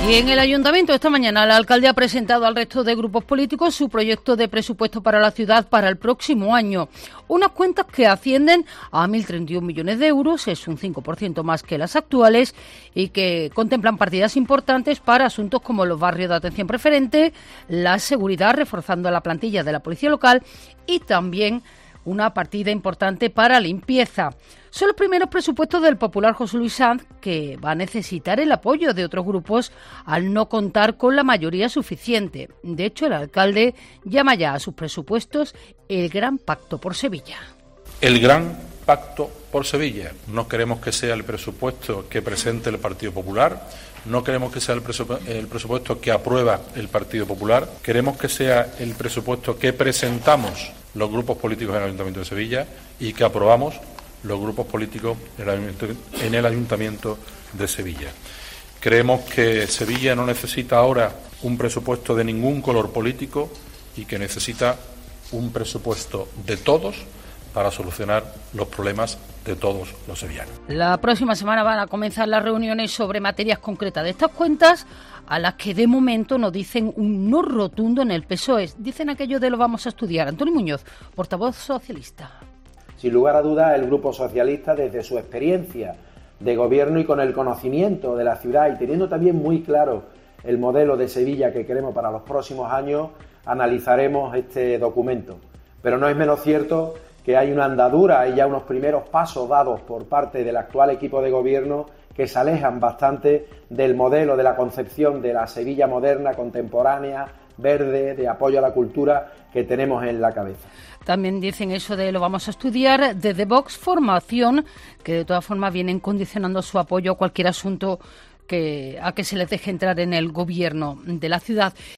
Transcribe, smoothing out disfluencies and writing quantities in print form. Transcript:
Y en el Ayuntamiento esta mañana el alcalde ha presentado al resto de grupos políticos su proyecto de presupuesto para la ciudad para el próximo año. Unas cuentas que ascienden a 1.031 millones de euros, es un 5% más que las actuales, y que contemplan partidas importantes para asuntos como los barrios de atención preferente, la seguridad, reforzando la plantilla de la policía local, y también una partida importante para limpieza. Son los primeros presupuestos del popular José Luis Sanz, que va a necesitar el apoyo de otros grupos al no contar con la mayoría suficiente. De hecho, el alcalde llama ya a sus presupuestos el Gran Pacto por Sevilla. El Gran Pacto por Sevilla. No queremos que sea el presupuesto que presente el Partido Popular, no queremos que sea el presupuesto que aprueba el Partido Popular, queremos que sea el presupuesto que presentamos los grupos políticos en el Ayuntamiento de Sevilla y que aprobamos los grupos políticos en el Ayuntamiento de Sevilla. Creemos que Sevilla no necesita ahora un presupuesto de ningún color político y que necesita un presupuesto de todos para solucionar los problemas de todos los sevillanos. La próxima semana van a comenzar las reuniones sobre materias concretas de estas cuentas, a las que de momento nos dicen un no rotundo en el PSOE. Dicen aquello de lo vamos a estudiar. Antonio Muñoz, portavoz socialista. Sin lugar a dudas, el Grupo Socialista, desde su experiencia de gobierno y con el conocimiento de la ciudad y teniendo también muy claro el modelo de Sevilla que queremos para los próximos años, analizaremos este documento. Pero no es menos cierto que hay una andadura y ya unos primeros pasos dados por parte del actual equipo de gobierno que se alejan bastante del modelo de la concepción de la Sevilla moderna, contemporánea, verde, de apoyo a la cultura que tenemos en la cabeza. También dicen eso de lo vamos a estudiar desde Vox, formación, que de todas formas vienen condicionando su apoyo a cualquier asunto a que se les deje entrar en el gobierno de la ciudad.